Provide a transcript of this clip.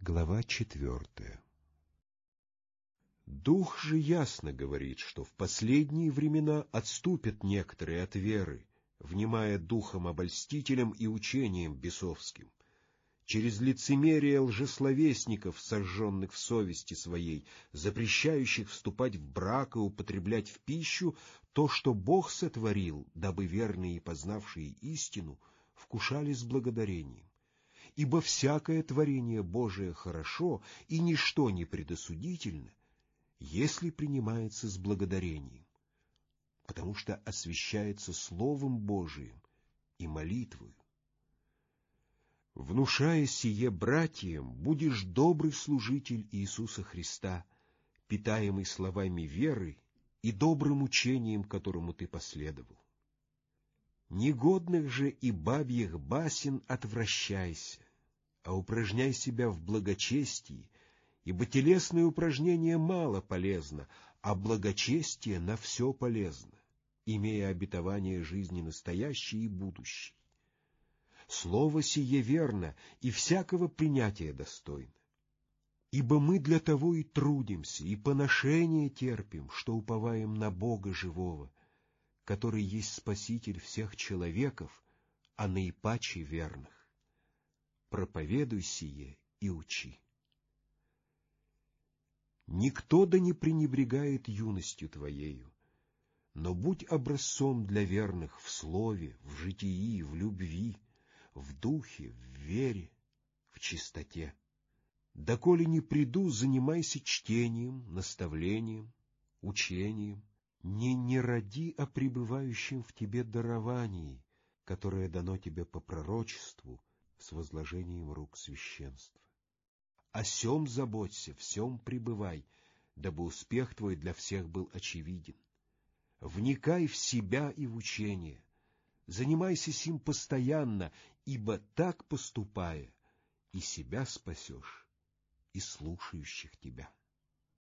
Глава 4. Дух же ясно говорит, что в последние времена отступят некоторые от веры, внимая духом-обольстителям и учением бесовским, через лицемерие лжесловесников, сожженных в совести своей, запрещающих вступать в брак и употреблять в пищу то, что Бог сотворил, дабы верные и познавшие истину вкушали с благодарением. Ибо всякое творение Божие хорошо, и ничто не предосудительно, если принимается с благодарением, потому что освящается Словом Божиим и молитвою. Внушая сие братьям, будешь добрый служитель Иисуса Христа, питаемый словами веры и добрым учением, которому ты последовал. Негодных же и бабьих басен отвращайся, а упражняй себя в благочестии, ибо телесное упражнение мало полезно, а благочестие на все полезно, имея обетование жизни настоящей и будущей. Слово сие верно и всякого принятия достойно. Ибо мы для того и трудимся, и поношение терпим, что уповаем на Бога живого, который есть Спаситель всех человеков, а наипаче верных. Проповедуй сие и учи. Никто да не пренебрегает юностью твоею, но будь образцом для верных в слове, в житии, в любви, в духе, в вере, в чистоте. Доколе не приду, занимайся чтением, наставлением, учением. Не ради о пребывающем в тебе даровании, которое дано тебе по пророчеству с возложением рук священства. О сем заботься, в сем пребывай, дабы успех твой для всех был очевиден. Вникай в себя и в учение, занимайся сим постоянно, ибо так поступая, и себя спасешь, и слушающих тебя.